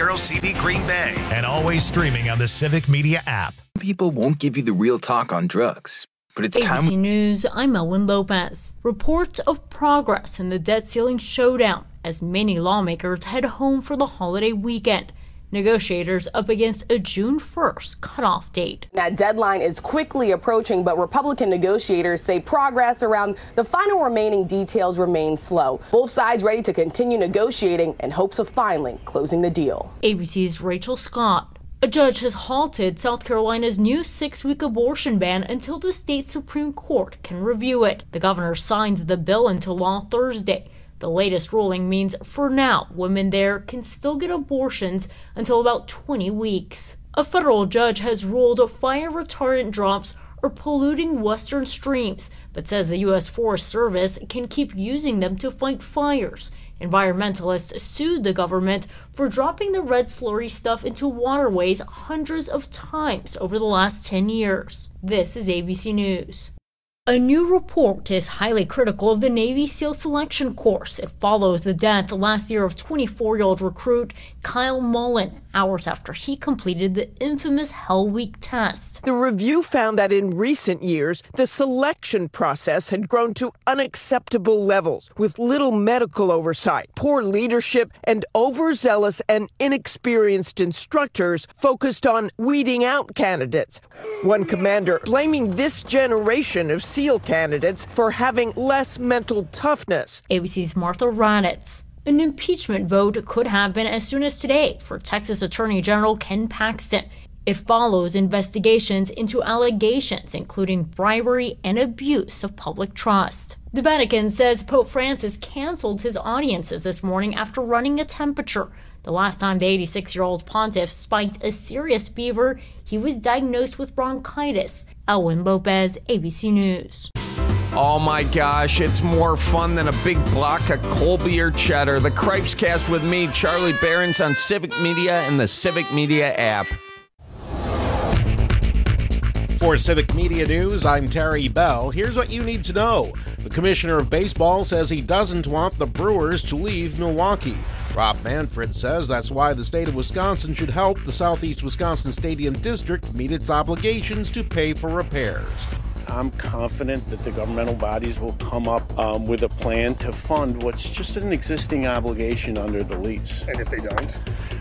Girl CD Green Bay. And always streaming on the Civic Media app. People won't give you the real talk on drugs. But it's ABC time. News, I'm Elwin Lopez. Reports of progress in the debt ceiling showdown as many lawmakers head home for the holiday weekend. Negotiators up against a June 1st cutoff date. That deadline is quickly approaching, but Republican negotiators say progress around the final remaining details remains slow. Both sides ready to continue negotiating in hopes of finally closing the deal. ABC's Rachel Scott. A judge has halted South Carolina's new 6-week abortion ban until the state Supreme Court can review it. The governor signed the bill into law Thursday. The latest ruling means, for now, women there can still get abortions until about 20 weeks. A federal judge has ruled fire retardant drops are polluting western streams, but says the U.S. Forest Service can keep using them to fight fires. Environmentalists sued the government for dropping the red slurry stuff into waterways hundreds of times over the last 10 years. This is ABC News. A new report is highly critical of the Navy SEAL selection course. It follows the death last year of 24-year-old recruit Kyle Mullen, hours after he completed the infamous Hell Week test. The review found that in recent years, the selection process had grown to unacceptable levels, with little medical oversight, poor leadership, and overzealous and inexperienced instructors focused on weeding out candidates. One commander blaming this generation of SEAL candidates for having less mental toughness. ABC's Martha Raddatz. An impeachment vote could happen as soon as today for Texas Attorney General Ken Paxton. It follows investigations into allegations including bribery and abuse of public trust. The Vatican says Pope Francis canceled his audiences this morning after running a temperature. The last time the 86-year-old pontiff spiked a serious fever, he was diagnosed with bronchitis. Elwin Lopez, ABC News. Oh my gosh, it's more fun than a big block of Colby or cheddar. The Cripes Cast with me, Charlie Behrens, on Civic Media and the Civic Media app. For Civic Media News, I'm Terry Bell. Here's what you need to know. The commissioner of baseball says he doesn't want the Brewers to leave Milwaukee. Rob Manfred says that's why the state of Wisconsin should help the Southeast Wisconsin Stadium District meet its obligations to pay for repairs. I'm confident that the governmental bodies will come up with a plan to fund what's just an existing obligation under the lease. And if they don't?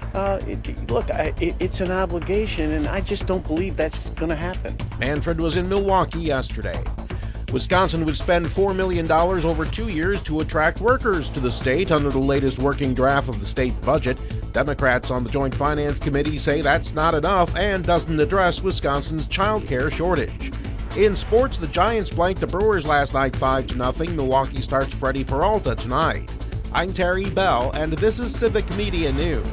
It's an obligation, and I just don't believe that's going to happen. Manfred was in Milwaukee yesterday. Wisconsin would spend $4 million over 2 years to attract workers to the state under the latest working draft of the state budget. Democrats on the Joint Finance Committee say that's not enough and doesn't address Wisconsin's child care shortage. In sports, the Giants blanked the Brewers last night 5-0. Milwaukee starts Freddie Peralta tonight. I'm Terry Bell, and this is Civic Media News.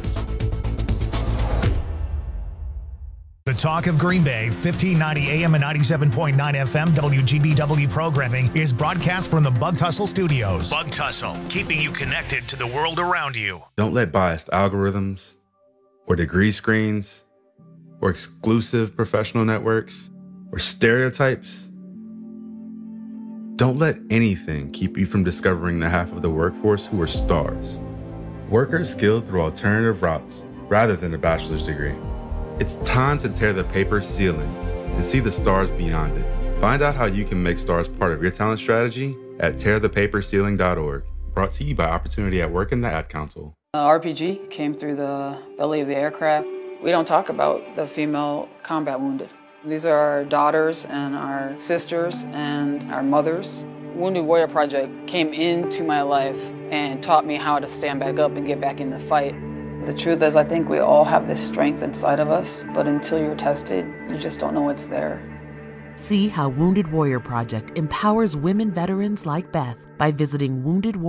The Talk of Green Bay, 1590 AM and 97.9 FM WGBW programming is broadcast from the Bug Tussle Studios. Bug Tussle, keeping you connected to the world around you. Don't let biased algorithms or degree screens or exclusive professional networks or stereotypes. Don't let anything keep you from discovering the half of the workforce who are stars. Workers skilled through alternative routes rather than a bachelor's degree. It's time to tear the paper ceiling and see the stars beyond it. Find out how you can make stars part of your talent strategy at tearthepaperceiling.org. Brought to you by Opportunity at Work and the Ad Council. RPG came through the belly of the aircraft. We don't talk about the female combat wounded. These are our daughters and our sisters and our mothers. Wounded Warrior Project came into my life and taught me how to stand back up and get back in the fight. The truth is, I think we all have this strength inside of us, but until you're tested, you just don't know it's there. See how Wounded Warrior Project empowers women veterans like Beth by visiting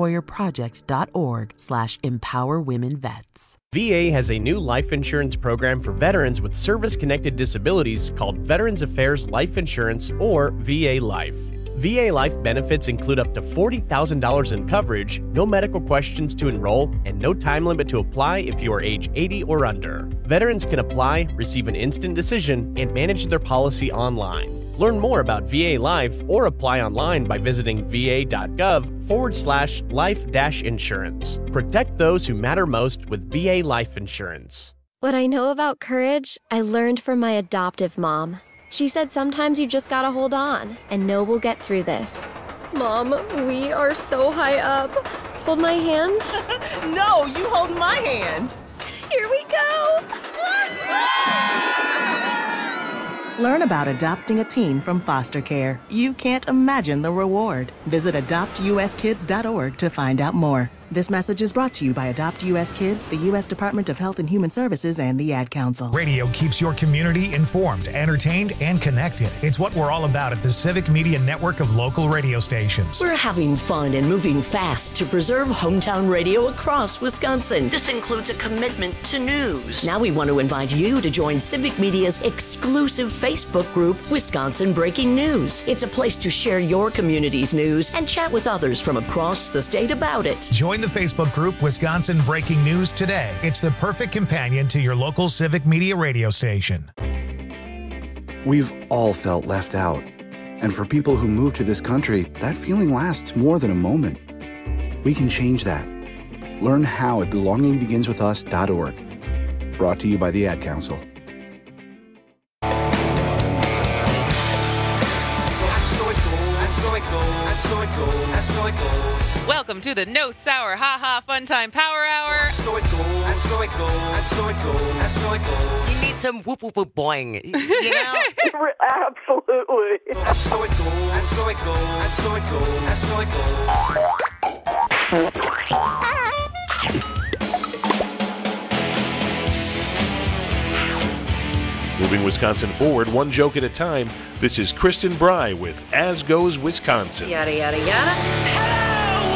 woundedwarriorproject.org/empowerwomenvets. VA has a new life insurance program for veterans with service-connected disabilities called Veterans Affairs Life Insurance, or VA Life. VA Life benefits include up to $40,000 in coverage, no medical questions to enroll, and no time limit to apply if you are age 80 or under. Veterans can apply, receive an instant decision, and manage their policy online. Learn more about VA Life or apply online by visiting va.gov/life-insurance. Protect those who matter most with VA Life Insurance. What I know about courage, I learned from my adoptive mom. She said sometimes you just gotta hold on and know we'll get through this. Mom, we are so high up. Hold my hand. No, you hold my hand. Here we go. Learn about adopting a teen from foster care. You can't imagine the reward. Visit adoptuskids.org to find out more. This message is brought to you by Adopt U.S. Kids, the U.S. Department of Health and Human Services, and the Ad Council. Radio keeps your community informed, entertained, and connected. It's what we're all about at the Civic Media Network of local radio stations. We're having fun and moving fast to preserve hometown radio across Wisconsin. This includes a commitment to news. Now we want to invite you to join Civic Media's exclusive Facebook group, Wisconsin Breaking News. It's a place to share your community's news and chat with others from across the state about it. Join the Facebook group Wisconsin Breaking News today. It's the perfect companion to your local Civic Media radio station. We've all felt left out. And for people who move to this country, that feeling lasts more than a moment. We can change that. Learn how at belongingbeginswithus.org. Brought to you by the Ad Council. Welcome to the No Sour Ha Ha Fun Time Power Hour. So it goes, and so it goes, and so it goes, and so it goes. You need some whoop whoop whoop boing, you know? Absolutely. And so it goes, and so it goes, and so it goes, and so it goes. Moving Wisconsin forward, one joke at a time, this is Kristen Bry with As Goes Wisconsin. Yada, yada, yada. Hello,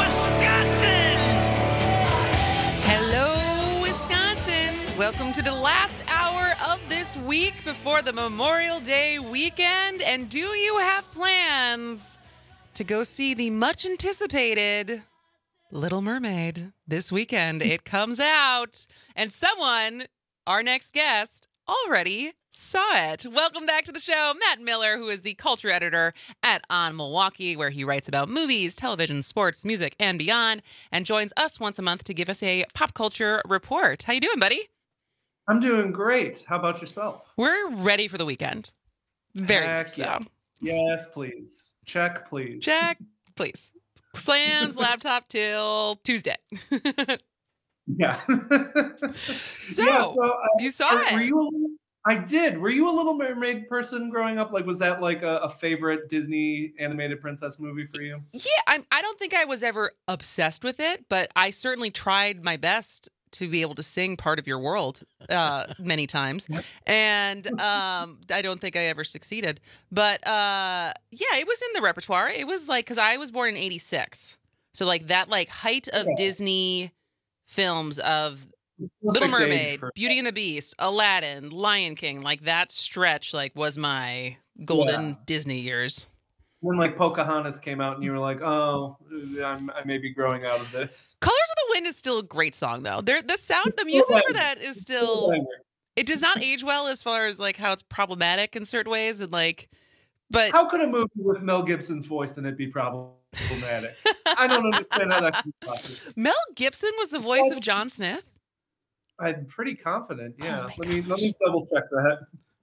Wisconsin! Hello, Wisconsin! Welcome to the last hour of this week before the Memorial Day weekend. And do you have plans to go see the much-anticipated Little Mermaid this weekend? It comes out. And someone, our next guest, already saw it. Welcome back to the show, Matt Miller, who is the culture editor at On Milwaukee, where he writes about movies, television, sports, music, and beyond, and joins us once a month to give us a pop culture report. How you doing, buddy? I'm doing great. How about yourself? We're ready for the weekend. Very Heck much so. Yeah. Yes, please. Check, please. Check, please. Slams laptop till Tuesday. Yeah. So you saw it. I did. Were you a Little Mermaid person growing up? Like, was that like a favorite Disney animated princess movie for you? Yeah, I don't think I was ever obsessed with it, but I certainly tried my best to be able to sing Part of Your World many times. And I don't think I ever succeeded. But yeah, it was in the repertoire. It was like, because I was born in 86. So like that like height of Disney films of Little Mermaid, Beauty and the Beast, Aladdin, Lion King, like that stretch like was my golden Disney years. When like Pocahontas came out and you were like, oh, I may be growing out of this. Colors of the Wind is still a great song though. The music for that is still, it does not age well as far as like how it's problematic in certain ways and like, but how could a movie with Mel Gibson's voice in it be problematic? I don't understand how that can be possible. Mel Gibson was the voice of John Smith? I'm pretty confident. Yeah. Oh let me double check that.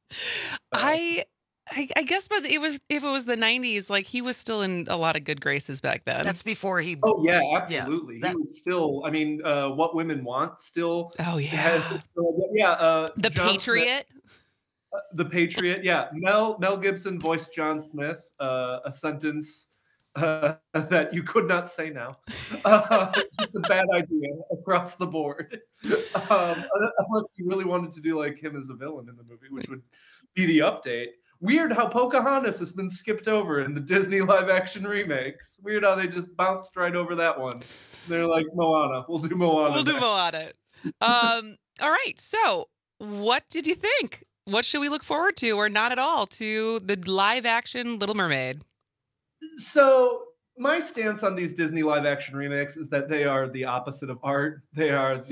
I guess, but if it was the 90s, like he was still in a lot of good graces back then. That's before he. Oh yeah, absolutely. He was still. I mean, What Women Want still. Oh yeah. The John Patriot. Smith, the Patriot. Yeah. Mel Gibson voiced John Smith. A sentence that you could not say now. It's just a bad idea across the board. Unless you really wanted to do like him as a villain in the movie, which would be the update. Weird how Pocahontas has been skipped over in the Disney live action remakes. Weird how they just bounced right over that one. They're like, Moana. We'll do Moana. We'll do Moana. All right. So what did you think? What should we look forward to or not at all to the live action Little Mermaid? So my stance on these Disney live action remakes is that they are the opposite of art. They're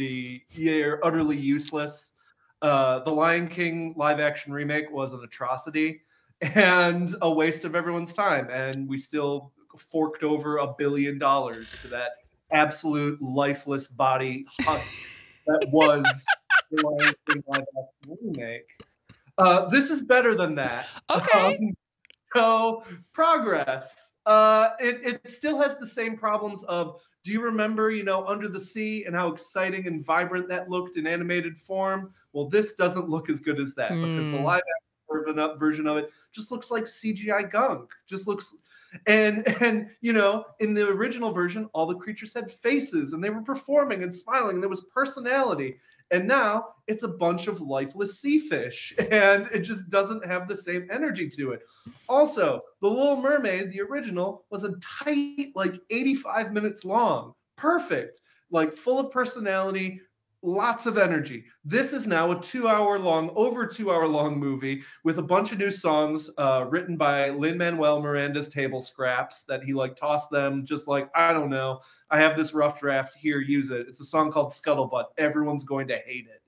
utterly useless. The Lion King live action remake was an atrocity. and a waste of everyone's time. And we still forked over $1 billion to that absolute lifeless body husk that was the Lion King live action remake. This is better than that. Okay. So progress. It still has the same problems of, do you remember, Under the Sea and how exciting and vibrant that looked in animated form? Well, this doesn't look as good as that because the live action version of it just looks like CGI gunk. Just looks, and in the original version, all the creatures had faces and they were performing and smiling and there was personality. And now it's a bunch of lifeless sea fish and it just doesn't have the same energy to it. Also, The Little Mermaid, the original, was a tight, 85 minutes long. Perfect. Full of personality, lots of energy. This is now a over 2 hour long movie with a bunch of new songs written by Lin-Manuel Miranda's table scraps that he tossed them just I don't know. I have this rough draft here, use it. It's a song called Scuttlebutt. Everyone's going to hate it.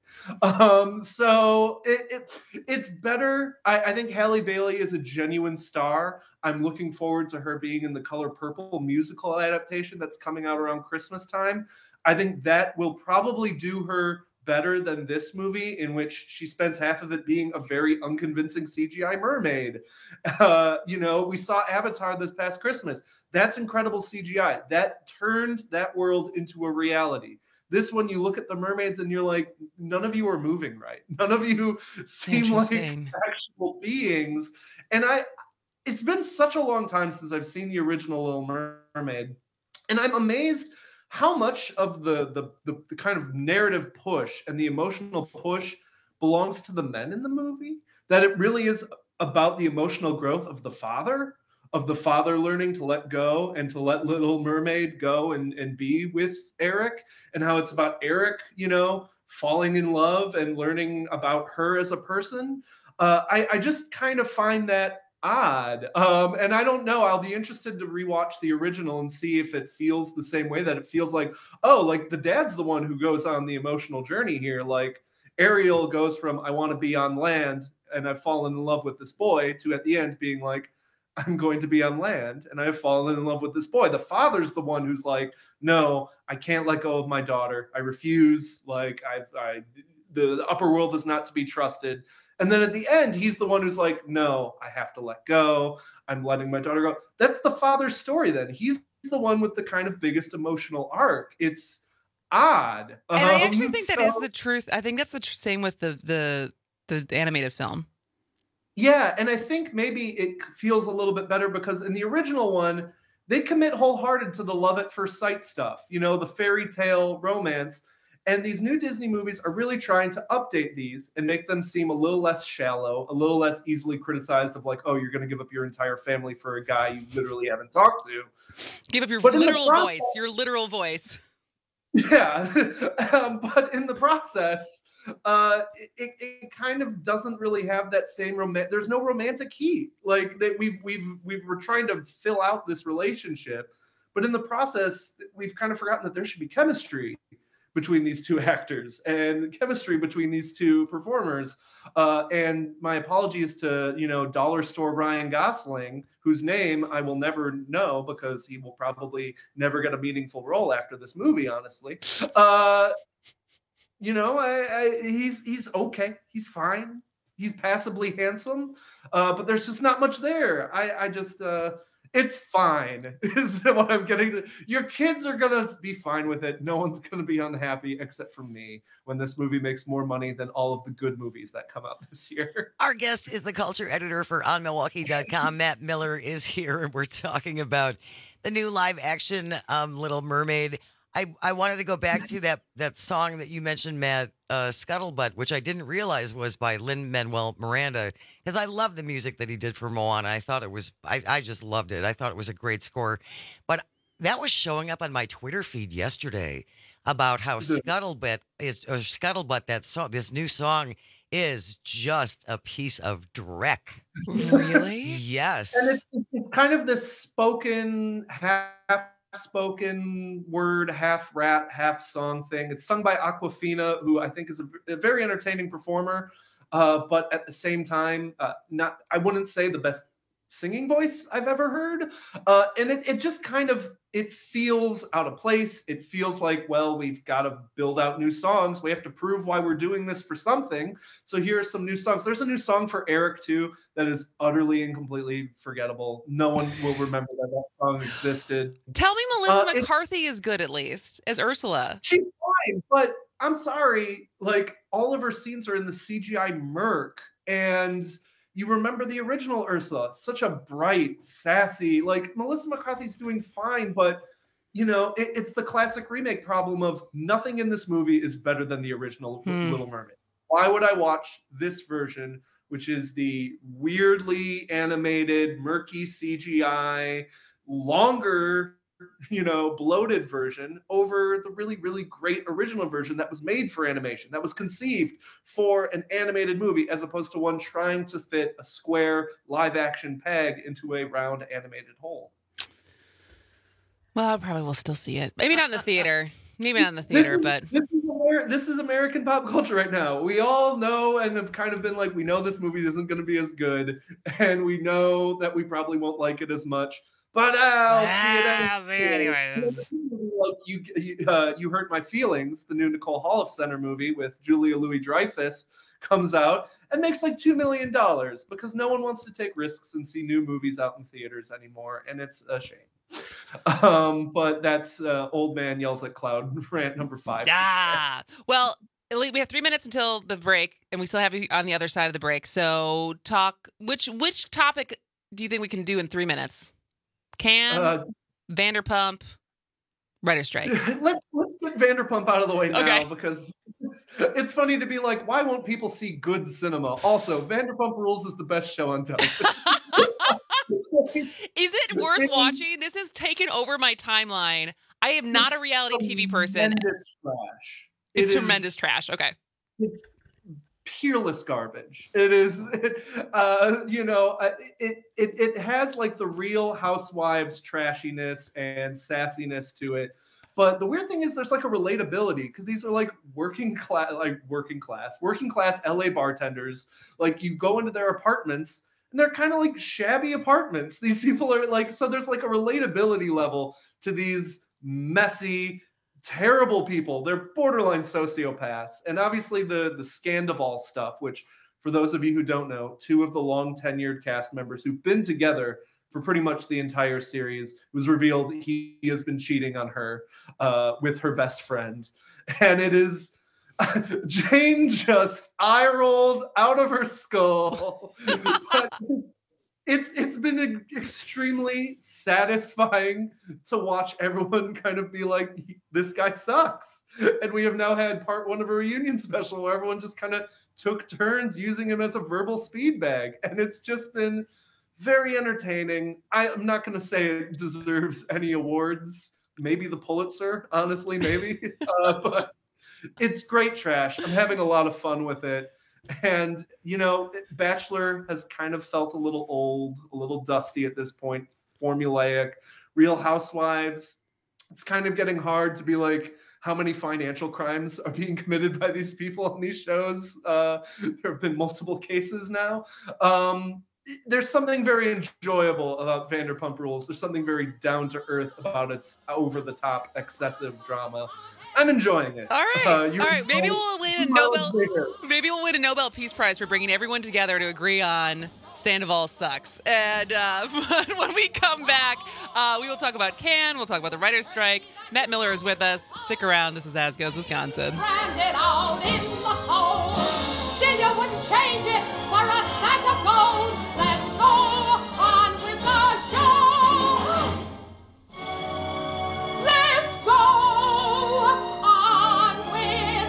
So it's better. I think Halle Bailey is a genuine star. I'm looking forward to her being in the Color Purple musical adaptation that's coming out around Christmas time. I think that will probably do her better than this movie, in which she spends half of it being a very unconvincing CGI mermaid. We saw Avatar this past Christmas. That's incredible CGI. That turned that world into a reality. This one, you look at the mermaids and you're like, none of you are moving right. None of you seem like actual beings. And it's been such a long time since I've seen the original Little Mermaid. And I'm amazed how much of the kind of narrative push and the emotional push belongs to the men in the movie, that it really is about the emotional growth of the father learning to let go and to let Little Mermaid go and be with Eric, and how it's about Eric, falling in love and learning about her as a person. I just kind of find that odd. And I don't know, I'll be interested to rewatch the original and see if it feels the same way, that it feels the dad's the one who goes on the emotional journey here. Ariel goes from, I want to be on land and I've fallen in love with this boy, to at the end being I'm going to be on land and I've fallen in love with this boy. The father's the one who's no, I can't let go of my daughter. I refuse. The upper world is not to be trusted. And then at the end, he's the one who's no, I have to let go. I'm letting my daughter go. That's the father's story then. He's the one with the kind of biggest emotional arc. It's odd. And I actually think that is the truth. I think that's the same with the animated film. Yeah, and I think maybe it feels a little bit better because in the original one, they commit wholehearted to the love at first sight stuff, the fairy tale romance. And these new Disney movies are really trying to update these and make them seem a little less shallow, a little less easily criticized of oh, you're going to give up your entire family for a guy you literally haven't talked to. Give up your your literal voice. Yeah. But in the process, it kind of doesn't really have that same there's no romantic heat. We're trying to fill out this relationship, but in the process, we've kind of forgotten that there should be chemistry between these two actors and chemistry between these two performers. And my apologies to, dollar store Ryan Gosling, whose name I will never know because he will probably never get a meaningful role after this movie, honestly. He's okay. He's fine. He's passably handsome. But there's just not much there. It's fine, is what I'm getting to. Your kids are going to be fine with it. No one's going to be unhappy except for me when this movie makes more money than all of the good movies that come out this year. Our guest is the culture editor for OnMilwaukee.com. Matt Miller is here, and we're talking about the new live action Little Mermaid. I wanted to go back to that song that you mentioned, Matt, Scuttlebutt, which I didn't realize was by Lin-Manuel Miranda, because I love the music that he did for Moana. I thought it was, I just loved it. I thought it was a great score. But that was showing up on my Twitter feed yesterday about how Scuttlebutt, that song, this new song, is just a piece of dreck. Really? Yes. And it's kind of this spoken half spoken word, half rap, half song thing. It's sung by Aquafina, who I think is a very entertaining performer, but at the same time, I wouldn't say the best singing voice I've ever heard. And it just kind of, it feels out of place. It feels like, well, we've got to build out new songs. We have to prove why we're doing this for something. So here are some new songs. There's a new song for Eric too that is utterly and completely forgettable. No one will remember that song existed. Tell me Melissa McCarthy is good, at least, as Ursula. She's fine, but I'm sorry, like, all of her scenes are in the CGI murk, and you remember the original Ursula, such a bright, sassy, like, Melissa McCarthy's doing fine, but, you know, it's the classic remake problem of nothing in this movie is better than the original Little Mermaid. Why would I watch this version, which is the weirdly animated, murky CGI, longer, you know, bloated version over the really, really great original version that was made for animation, that was conceived for an animated movie, as opposed to one trying to fit a square live action peg into a round animated hole? Well, I probably will still see it. Maybe not in the theater. Maybe not in the theater, but this is American pop culture right now. We all know and have kind of been like, we know this movie isn't going to be as good, and we know that we probably won't like it as much. But I'll see it anyway. Like you Hurt My Feelings, the new Nicole Holofcener movie with Julia Louis-Dreyfus, comes out and makes like $2 million because no one wants to take risks and see new movies out in theaters anymore, and it's a shame. But that's Old Man Yells at Cloud rant number 5. Well, we have 3 minutes until the break, and we still have you on the other side of the break. So talk. Which topic do you think we can do in 3 minutes? Vanderpump, writer strike. Let's get Vanderpump out of the way now, because it's funny to be like, why won't people see good cinema? Also, Vanderpump Rules is the best show on television. Is it worth watching? This has taken over my timeline. I am not a reality TV person. Trash. It's tremendous trash. Okay. It's peerless garbage. It is, it has like the Real Housewives trashiness and sassiness to it. But the weird thing is there's like a relatability, because these are like working class LA bartenders. Like, you go into their apartments and they're kind of like shabby apartments. These people are like, so there's like a relatability level to these messy, terrible people. They're borderline sociopaths. And obviously the Scandival stuff, which, for those of you who don't know, 2 of the long tenured cast members who've been together for pretty much the entire series, it was revealed he has been cheating on her with her best friend. And it is, Jane just eye rolled out of her skull. But it's been extremely satisfying to watch everyone kind of be like, this guy sucks. And we have now had part 1 of a reunion special where everyone just kind of took turns using him as a verbal speed bag. And it's just been very entertaining. I'm not going to say it deserves any awards. Maybe the Pulitzer, honestly, maybe. But it's great trash. I'm having a lot of fun with it. And, you know, Bachelor has kind of felt a little old, a little dusty at this point, formulaic. Real Housewives, it's kind of getting hard to be like, how many financial crimes are being committed by these people on these shows? There have been multiple cases now. There's something very enjoyable about Vanderpump Rules. There's something very down to earth about its over-the-top, excessive drama. I'm enjoying it. All right. Maybe we'll win a Nobel Peace Prize for bringing everyone together to agree on Sandoval sucks. And when we come back, we will talk about Cannes. We'll talk about the writer's strike. Matt Miller is with us. Stick around. This is As Goes Wisconsin. Stranded out in the cold. Still you wouldn't change it for a sack of gold. Let's go on with the show. Let's go on with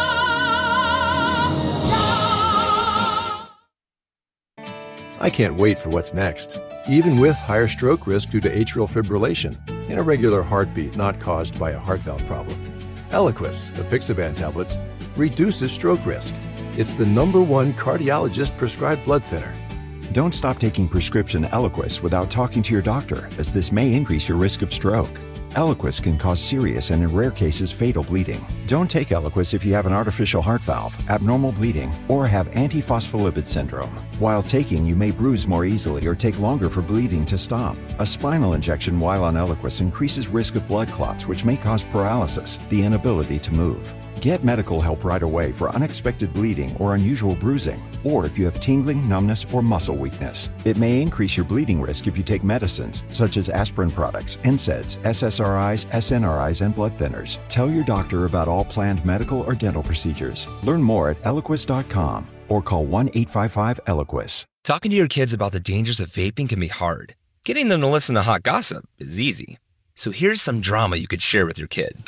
the show. I can't wait for what's next, even with higher stroke risk due to atrial fibrillation, an irregular heartbeat not caused by a heart valve problem. Eliquis, apixaban tablets, reduces stroke risk. It's the #1 cardiologist-prescribed blood thinner. Don't stop taking prescription Eliquis without talking to your doctor, as this may increase your risk of stroke. Eliquis can cause serious and in rare cases fatal bleeding. Don't take Eliquis if you have an artificial heart valve, abnormal bleeding, or have antiphospholipid syndrome. While taking, you may bruise more easily or take longer for bleeding to stop. A spinal injection while on Eliquis increases risk of blood clots, which may cause paralysis, the inability to move. Get medical help right away for unexpected bleeding or unusual bruising, or if you have tingling, numbness, or muscle weakness. It may increase your bleeding risk if you take medicines such as aspirin products, NSAIDs, SSRIs, SNRIs, and blood thinners. Tell your doctor about all planned medical or dental procedures. Learn more at Eliquis.com or call 1-855-ELIQUIS. Talking to your kids about the dangers of vaping can be hard. Getting them to listen to hot gossip is easy. So here's some drama you could share with your kid.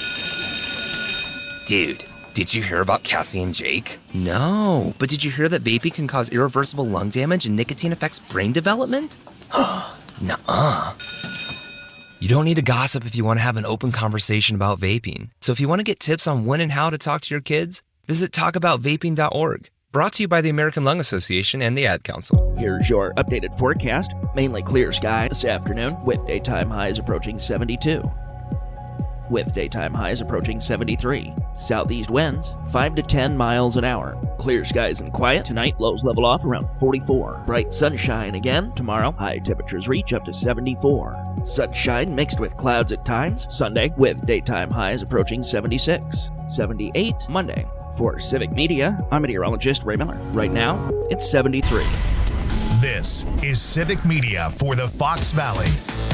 Dude, did you hear about Cassie and Jake? No, but did you hear that vaping can cause irreversible lung damage and nicotine affects brain development? Nuh-uh. You don't need to gossip if you want to have an open conversation about vaping. So if you want to get tips on when and how to talk to your kids, visit talkaboutvaping.org. Brought to you by the American Lung Association and the Ad Council. Here's your updated forecast. Mainly clear sky this afternoon with daytime highs approaching 72. With daytime highs approaching 73. Southeast winds 5 to 10 miles an hour. Clear skies and quiet. Tonight, lows level off around 44. Bright sunshine again. Tomorrow, high temperatures reach up to 74. Sunshine mixed with clouds at times. Sunday, with daytime highs approaching 76. 78 Monday. For Civic Media, I'm meteorologist Ray Miller. Right now, it's 73. This is Civic Media for the Fox Valley.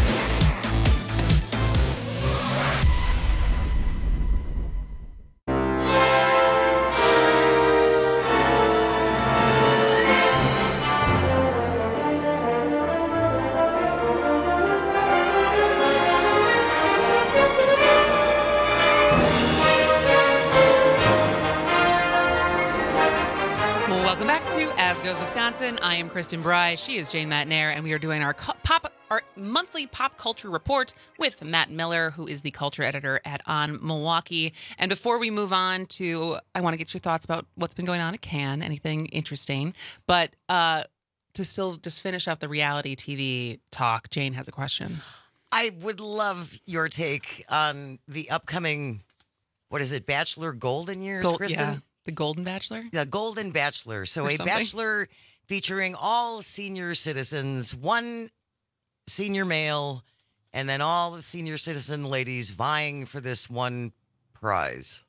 I am Kristen Bry. She is Jane Matnair, and we are doing our monthly pop culture report with Matt Miller, who is the culture editor at On Milwaukee. And before we move on to, I want to get your thoughts about what's been going on at Cannes, anything interesting. But to still just finish off the reality TV talk, Jane has a question. I would love your take on the upcoming, what is it, Bachelor Golden Years, Kristen? Yeah, the Golden Bachelor? The Golden Bachelor. So a bachelor featuring all senior citizens, one senior male, and then all the senior citizen ladies vying for this one prize.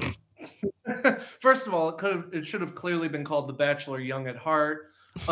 First of all, it should have clearly been called The Bachelor Young at Heart,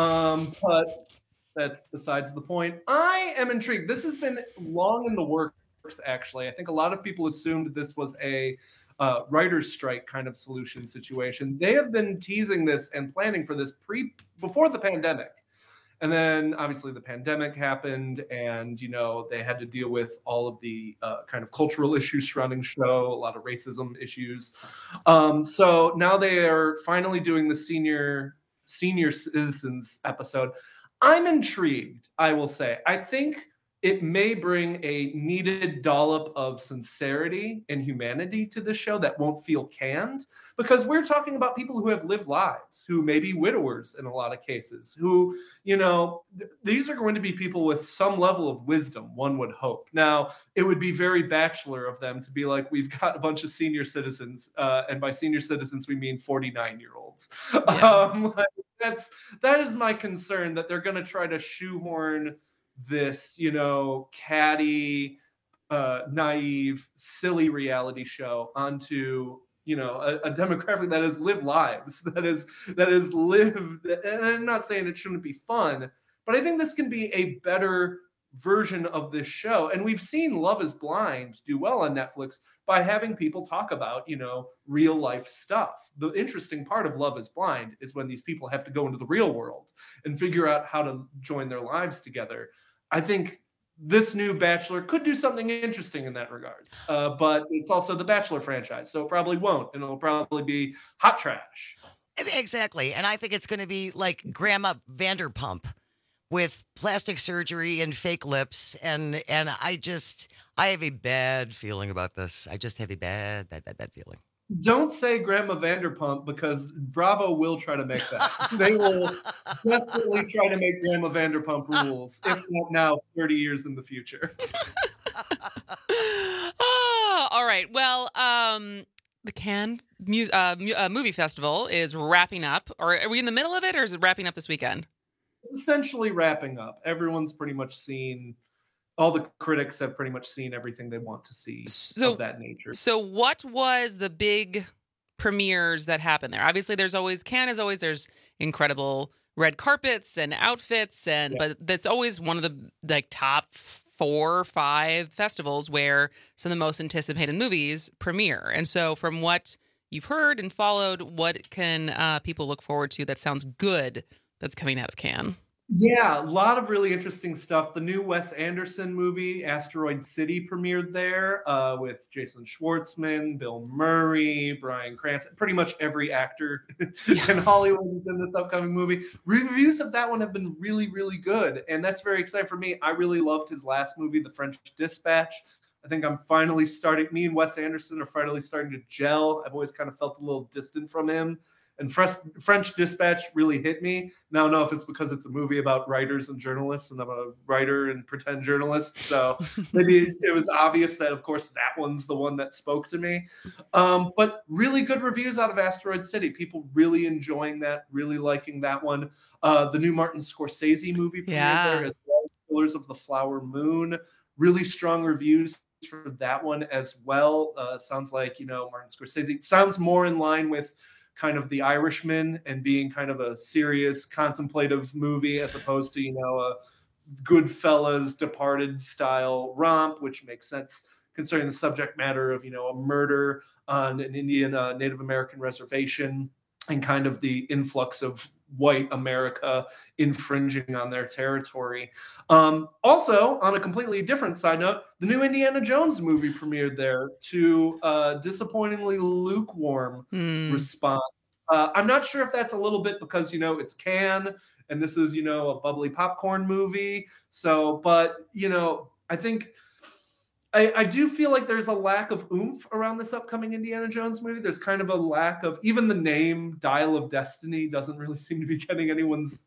but that's besides the point. I am intrigued. This has been long in the works, actually. I think a lot of people assumed this was a writer's strike kind of solution situation. They have been teasing this and planning for this before the pandemic. And then obviously the pandemic happened and, they had to deal with all of the kind of cultural issues surrounding the show, a lot of racism issues. So now they are finally doing the senior citizens episode. I'm intrigued, I will say. I think it may bring a needed dollop of sincerity and humanity to the show that won't feel canned, because we're talking about people who have lived lives, who may be widowers in a lot of cases, who, these are going to be people with some level of wisdom, one would hope. Now, it would be very Bachelor of them to be like, we've got a bunch of senior citizens, and by senior citizens, we mean 49-year-olds. Yeah. That is my concern, that they're going to try to shoehorn this, catty, naive, silly reality show onto, a demographic that has lived lives, that has lived. And I'm not saying it shouldn't be fun, but I think this can be a better version of this show. And we've seen Love is Blind do well on Netflix by having people talk about, real life stuff. The interesting part of Love is Blind is when these people have to go into the real world and figure out how to join their lives together. I think this new Bachelor could do something interesting in that regard. But it's also the Bachelor franchise, so it probably won't. And it'll probably be hot trash. Exactly. And I think it's going to be like Grandma Vanderpump with plastic surgery and fake lips. And I have a bad feeling about this. I just have a bad feeling. Don't say Grandma Vanderpump, because Bravo will try to make that. They will desperately try to make Grandma Vanderpump rules, if not now, 30 years in the future. All right. Well, the Cannes Movie Festival is wrapping up. Or are we in the middle of it, or is it wrapping up this weekend? It's essentially wrapping up. Everyone's pretty much seen, all the critics have pretty much seen everything they want to see of that nature. So what was the big premieres that happened there? Obviously, there's there's incredible red carpets and outfits, but that's always one of the top 4 or 5 festivals where some of the most anticipated movies premiere. And so from what you've heard and followed, what can people look forward to that sounds good that's coming out of Cannes? Yeah, a lot of really interesting stuff. The new Wes Anderson movie, Asteroid City, premiered there with Jason Schwartzman, Bill Murray, Bryan Cranston. Pretty much every actor in Hollywood is in this upcoming movie. Reviews of that one have been really, really good, and that's very exciting for me. I really loved his last movie, The French Dispatch. I think me and Wes Anderson are finally starting to gel. I've always kind of felt a little distant from him. And French Dispatch really hit me. Now, I don't know if it's because it's a movie about writers and journalists, and I'm a writer and pretend journalist. So maybe it was obvious that, of course, that one's the one that spoke to me. But really good reviews out of Asteroid City. People really enjoying that, really liking that one. The new Martin Scorsese movie premiered there as well, Killers of the Flower Moon. Really strong reviews for that one as well. Sounds like, Martin Scorsese sounds more in line with kind of The Irishman and being kind of a serious contemplative movie as opposed to, a Goodfellas, Departed style romp, which makes sense considering the subject matter of, a murder on an Indian Native American reservation and kind of the influx of white America infringing on their territory. Also, on a completely different side note, the new Indiana Jones movie premiered there to disappointingly lukewarm response. I'm not sure if that's a little bit because, it's Cannes and this is, a bubbly popcorn movie. So, but, I think I do feel like there's a lack of oomph around this upcoming Indiana Jones movie. There's kind of a lack of, even the name Dial of Destiny doesn't really seem to be getting anyone's,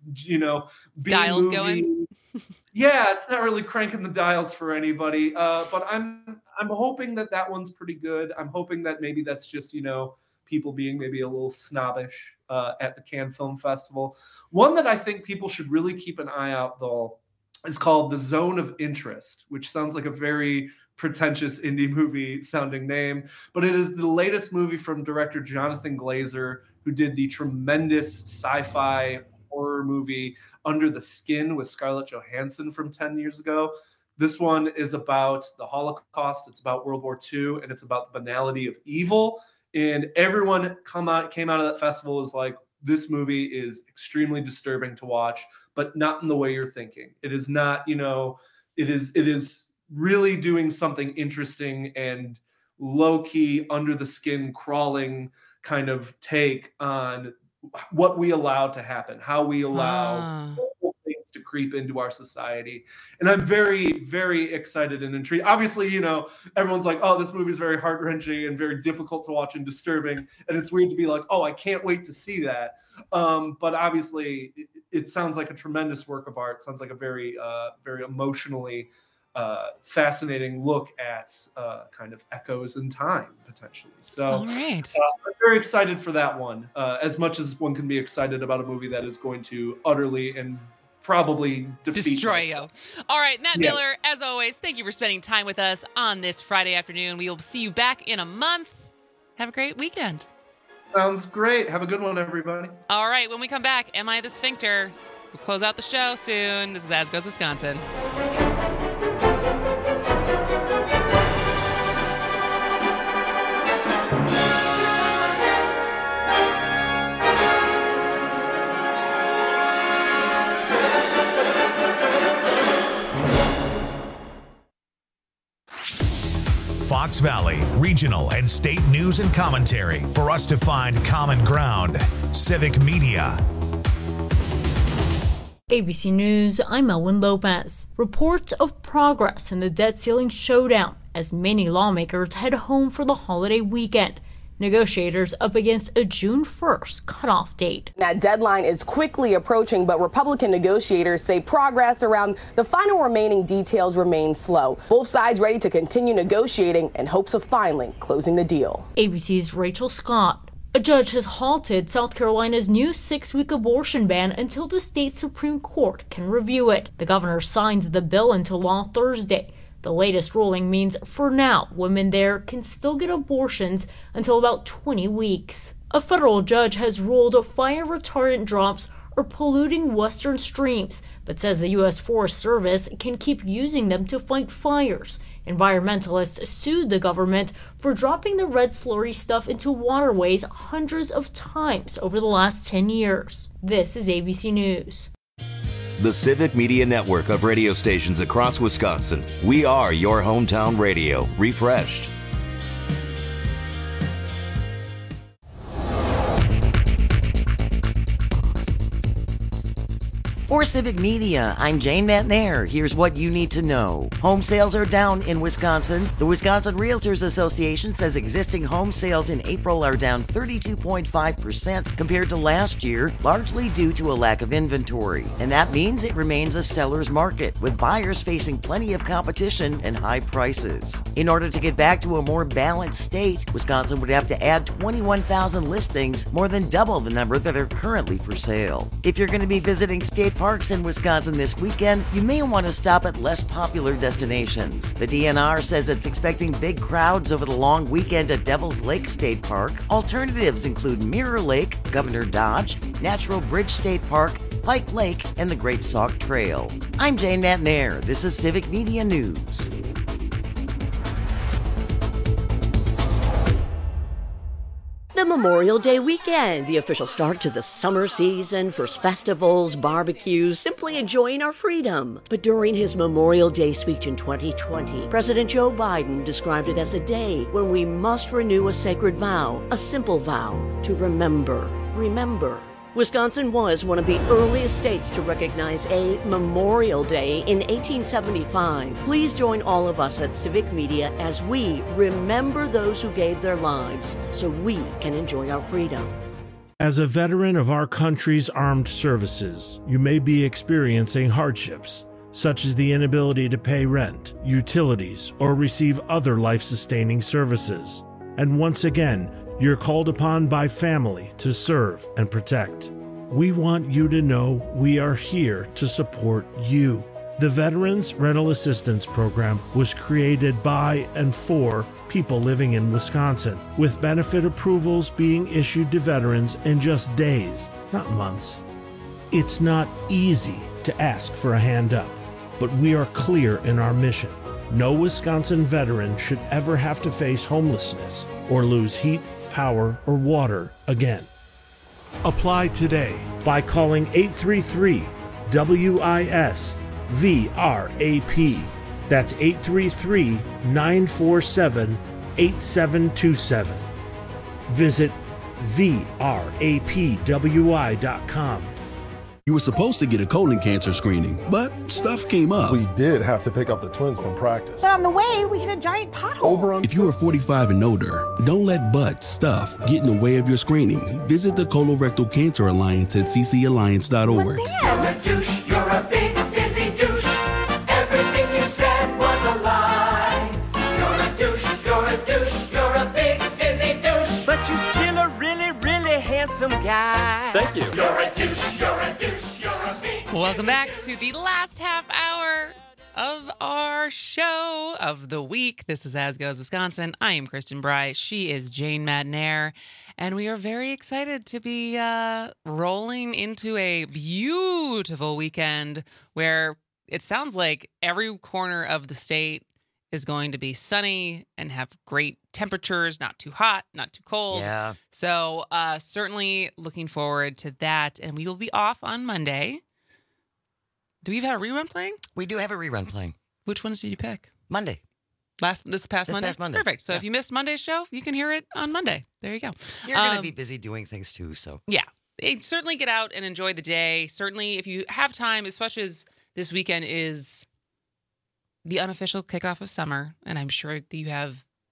dials going. Yeah, it's not really cranking the dials for anybody. But I'm hoping that one's pretty good. I'm hoping that maybe that's just, people being maybe a little snobbish at the Cannes Film Festival. One that I think people should really keep an eye out, though, is called The Zone of Interest, which sounds like a very pretentious indie movie sounding name, but it is the latest movie from director Jonathan Glazer, who did the tremendous sci-fi horror movie Under the Skin with Scarlett Johansson from 10 years ago. This one is about the Holocaust, it's about World War II, and it's about the banality of evil. And everyone came out of that festival is like, this movie is extremely disturbing to watch, but not in the way you're thinking. It is not, it is really doing something interesting and low-key, under the skin, crawling kind of take on what we allow to happen, how we allow things to creep into our society. And I'm very, very excited and intrigued. Obviously, everyone's like, oh, this movie is very heart-wrenching and very difficult to watch and disturbing. And it's weird to be like, oh, I can't wait to see that. But obviously, it sounds like a tremendous work of art. It sounds like a very, very emotionally fascinating look at kind of echoes in time, potentially. So all right. I'm very excited for that one, as much as one can be excited about a movie that is going to utterly and probably destroy you. All right, Matt Miller, as always, thank you for spending time with us on this Friday afternoon. We will see you back in a month. Have a great weekend. Sounds great. Have a good one, everybody. All right, when we come back, Am I the Sphincter? We'll close out the show soon. This is As Goes Wisconsin. Fox Valley, regional and state news and commentary for us to find common ground. Civic Media. ABC News, I'm Elwin Lopez. Reports of progress in the debt ceiling showdown as many lawmakers head home for the holiday weekend. Negotiators up against a June 1st cutoff date. That deadline is quickly approaching, but Republican negotiators say progress around the final remaining details remains slow. Both sides ready to continue negotiating in hopes of finally closing the deal. ABC's Rachel Scott. A judge has halted South Carolina's new 6-week abortion ban until the state Supreme Court can review it. The governor signed the bill into law Thursday. The latest ruling means, for now, women there can still get abortions until about 20 weeks. A federal judge has ruled fire retardant drops are polluting western streams, but says the U.S. Forest Service can keep using them to fight fires. Environmentalists sued the government for dropping the red slurry stuff into waterways hundreds of times over the last 10 years. This is ABC News. The Civic Media Network of radio stations across Wisconsin. We are your hometown radio, refreshed. For Civic Media, I'm Jane Matnair. Here's what you need to know. Home sales are down in Wisconsin. The Wisconsin Realtors Association says existing home sales in April are down 32.5% compared to last year, largely due to a lack of inventory. And that means it remains a seller's market, with buyers facing plenty of competition and high prices. In order to get back to a more balanced state, Wisconsin would have to add 21,000 listings, more than double the number that are currently for sale. If you're going to be visiting state parks in Wisconsin this weekend, you may want to stop at less popular destinations. The DNR says it's expecting big crowds over the long weekend at Devil's Lake State Park. Alternatives include Mirror Lake, Governor Dodge, Natural Bridge State Park, Pike Lake, and the Great Sauk Trail. I'm Jane Matnair. This is Civic Media News. The Memorial Day weekend, the official start to the summer season for festivals, barbecues, simply enjoying our freedom. But during his Memorial Day speech in 2020, President Joe Biden described it as a day when we must renew a sacred vow, a simple vow, to remember. Wisconsin was one of the earliest states to recognize a Memorial Day in 1875. Please join all of us at Civic Media as we remember those who gave their lives so we can enjoy our freedom. As a veteran of our country's armed services, you may be experiencing hardships, such as the inability to pay rent, utilities, or receive other life-sustaining services. And once again, you're called upon by family to serve and protect. We want you to know we are here to support you. The Veterans Rental Assistance Program was created by and for people living in Wisconsin, with benefit approvals being issued to veterans in just days, not months. It's not easy to ask for a hand up, but we are clear in our mission. No Wisconsin veteran should ever have to face homelessness or lose heat, power, or water again. Apply today by calling 833-WIS-VRAP. That's 833-947-8727. Visit VRAPWI.com. You were supposed to get a colon cancer screening, but stuff came up. We did have to pick up the twins from practice. But on the way, we hit a giant pothole. If you are 45 and older, don't let stuff get in the way of your screening. Visit the Colorectal Cancer Alliance at ccalliance.org. You're a douche, you're a big fizzy douche. Everything you said was a lie. You're a douche, you're a douche, you're a big fizzy douche. But you're still a really, really handsome guy. Thank you. You're a douche, you're a douche, you're a big Welcome back to the last half hour of our show of the week. This is As Goes Wisconsin. I am Kristen Bry. She is Jane Matnair. And we are very excited to be rolling into a beautiful weekend where it sounds like every corner of the state is going to be sunny and have great temperatures, not too hot, not too cold. Yeah. So certainly looking forward to that. And we will be off on Monday. Do we have a rerun playing? We do have a rerun playing. Which ones did you pick? Monday. This past Monday? Perfect. So if you missed Monday's show, you can hear it on Monday. There you go. You're going to be busy doing things too, so. Yeah. Certainly get out and enjoy the day. Certainly if you have time, especially as this weekend is the unofficial kickoff of summer, and I'm sure that you have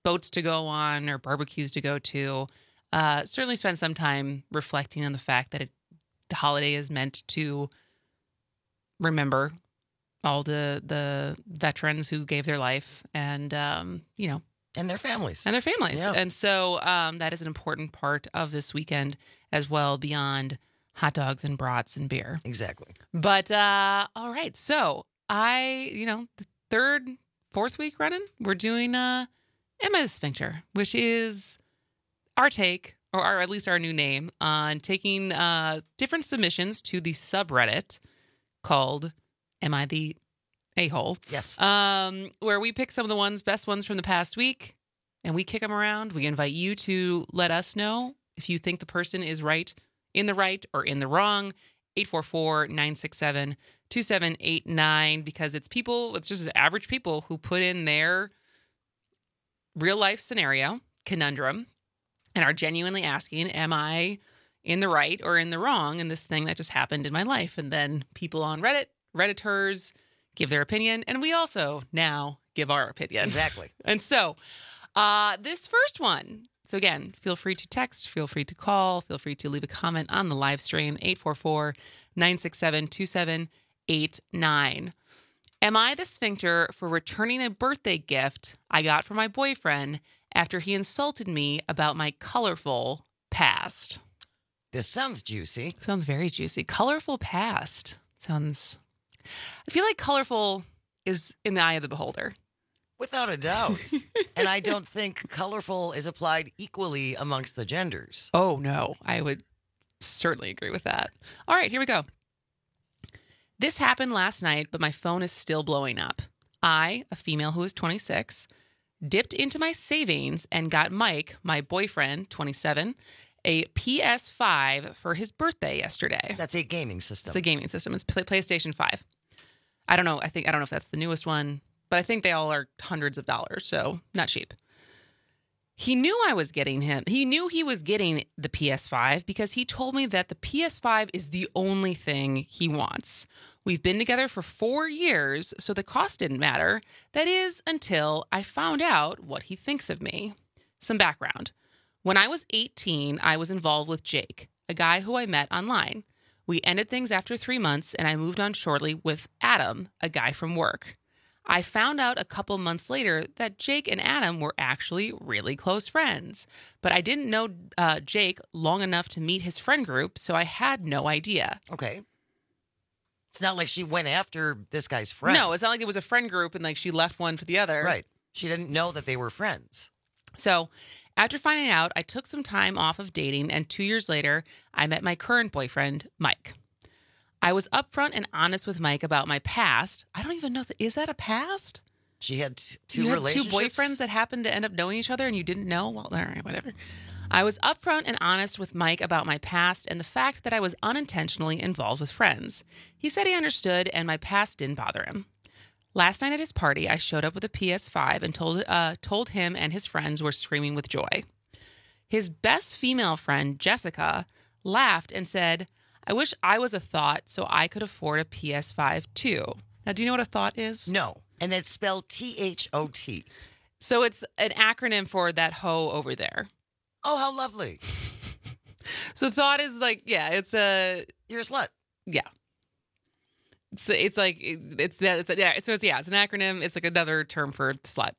boats to go on or barbecues to go to. Certainly spend some time reflecting on the fact that the holiday is meant to remember all the veterans who gave their life and, and their families. Yeah. And so that is an important part of this weekend as well, beyond hot dogs and brats and beer. Exactly. But, all right. So the fourth week running, we're doing Am I the Sphincter, which is our take, or at least our new name, on taking different submissions to the subreddit called Am I the A-hole? Yes. Where we pick some of the best ones from the past week, and we kick them around. We invite you to let us know if you think the person is in the right or in the wrong. 844-967-2789, because it's just average people who put in their real life scenario, conundrum, and are genuinely asking, am I in the right or in the wrong in this thing that just happened in my life? And then people on Redditors give their opinion, and we also now give our opinion. Exactly. And so this first one, so again, feel free to text, feel free to call, feel free to leave a comment on the live stream, 844-967-2789. Am I the sphincter for returning a birthday gift I got from my boyfriend after he insulted me about my colorful past? This sounds juicy. Sounds very juicy. Colorful past. I feel like colorful is in the eye of the beholder. Without a doubt. And I don't think colorful is applied equally amongst the genders. Oh, no. I would certainly agree with that. All right, here we go. This happened last night, but my phone is still blowing up. I, a female who is 26, dipped into my savings and got Mike, my boyfriend, 27, a PS5 for his birthday yesterday. That's a gaming system. It's a gaming system. It's PlayStation 5. I don't know. I don't know if that's the newest one, but I think they all are hundreds of dollars, so not cheap. He knew I was getting him. He knew he was getting the PS5 because he told me that the PS5 is the only thing he wants. We've been together for 4 years, so the cost didn't matter. That is, until I found out what he thinks of me. Some background. When I was 18, I was involved with Jake, a guy who I met online. We ended things after 3 months, and I moved on shortly with Adam, a guy from work. I found out a couple months later that Jake and Adam were actually really close friends, but I didn't know Jake long enough to meet his friend group, so I had no idea. Okay. It's not like she went after this guy's friend. No, it's not like it was a friend group and like she left one for the other. Right. She didn't know that they were friends. So after finding out, I took some time off of dating, and 2 years later, I met my current boyfriend, Mike. I was upfront and honest with Mike about my past. I don't even know, is that a past? She had two you relationships? Had 2 boyfriends that happened to end up knowing each other and you didn't know? Well, all right, whatever. I was upfront and honest with Mike about my past and the fact that I was unintentionally involved with friends. He said he understood and my past didn't bother him. Last night at his party, I showed up with a PS5 and told him and his friends were screaming with joy. His best female friend, Jessica, laughed and said, I wish I was a thought so I could afford a PS5 too. Now, do you know what a thought is? No. And it's spelled THOT. So it's an acronym for that hoe over there. Oh, how lovely. So thought is like, yeah, it's a... You're a slut. Yeah. So it's like, it's an acronym. It's like another term for slut.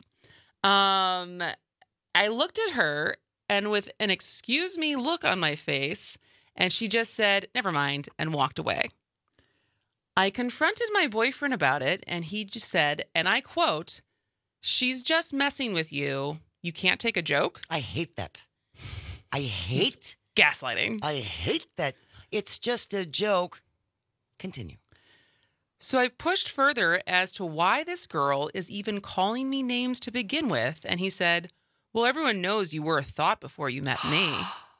I looked at her and with an excuse me look on my face, and she just said, never mind, and walked away. I confronted my boyfriend about it, and he just said, and I quote, she's just messing with you. You can't take a joke? I hate that. I hate... gaslighting. I hate that. It's just a joke. Continue. So I pushed further as to why this girl is even calling me names to begin with, and he said, well, everyone knows you were a thought before you met me.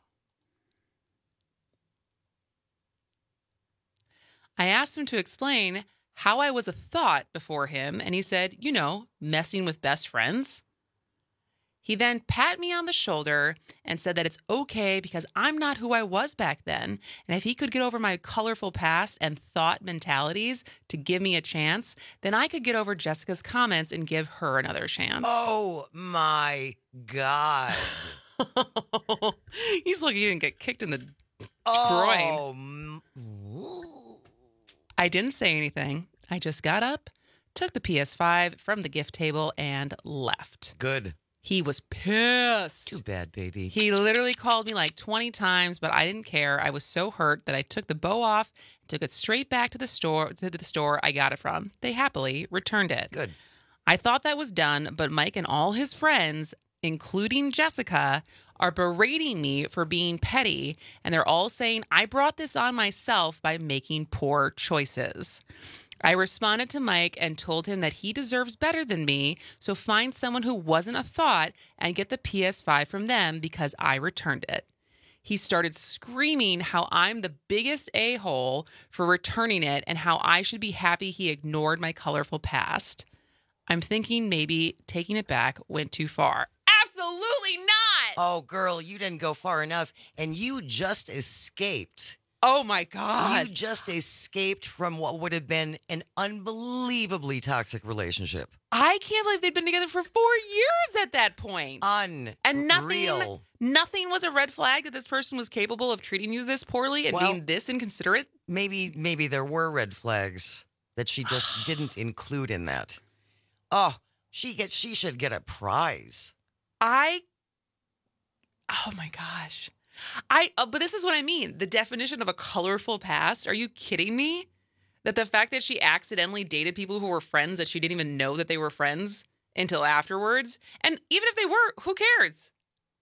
I asked him to explain how I was a thought before him, and he said, messing with best friends. He then pat me on the shoulder and said that it's okay because I'm not who I was back then. And if he could get over my colorful past and thought mentalities to give me a chance, then I could get over Jessica's comments and give her another chance. Oh my God. He's lucky he didn't get kicked in the Oh. groin. I didn't say anything. I just got up, took the PS5 from the gift table, and left. Good. He was pissed. Too bad, baby. He literally called me like 20 times, but I didn't care. I was so hurt that I took the bow off, took it straight back to the store I got it from. They happily returned it. Good. I thought that was done, but Mike and all his friends, including Jessica, are berating me for being petty, and they're all saying I brought this on myself by making poor choices. I responded to Mike and told him that he deserves better than me, so find someone who wasn't a thought and get the PS5 from them because I returned it. He started screaming how I'm the biggest a-hole for returning it and how I should be happy he ignored my colorful past. I'm thinking maybe taking it back went too far. Absolutely not! Oh, girl, you didn't go far enough, and you just escaped. Oh, my God. You just escaped from what would have been an unbelievably toxic relationship. I can't believe they'd been together for 4 years at that point. Unreal. And nothing was a red flag that this person was capable of treating you this poorly and being this inconsiderate? Maybe there were red flags that she just didn't include in that. Oh, she should get a prize. Oh my gosh. But this is what I mean. The definition of a colorful past. Are you kidding me? That the fact that she accidentally dated people who were friends that she didn't even know that they were friends until afterwards. And even if they were, who cares?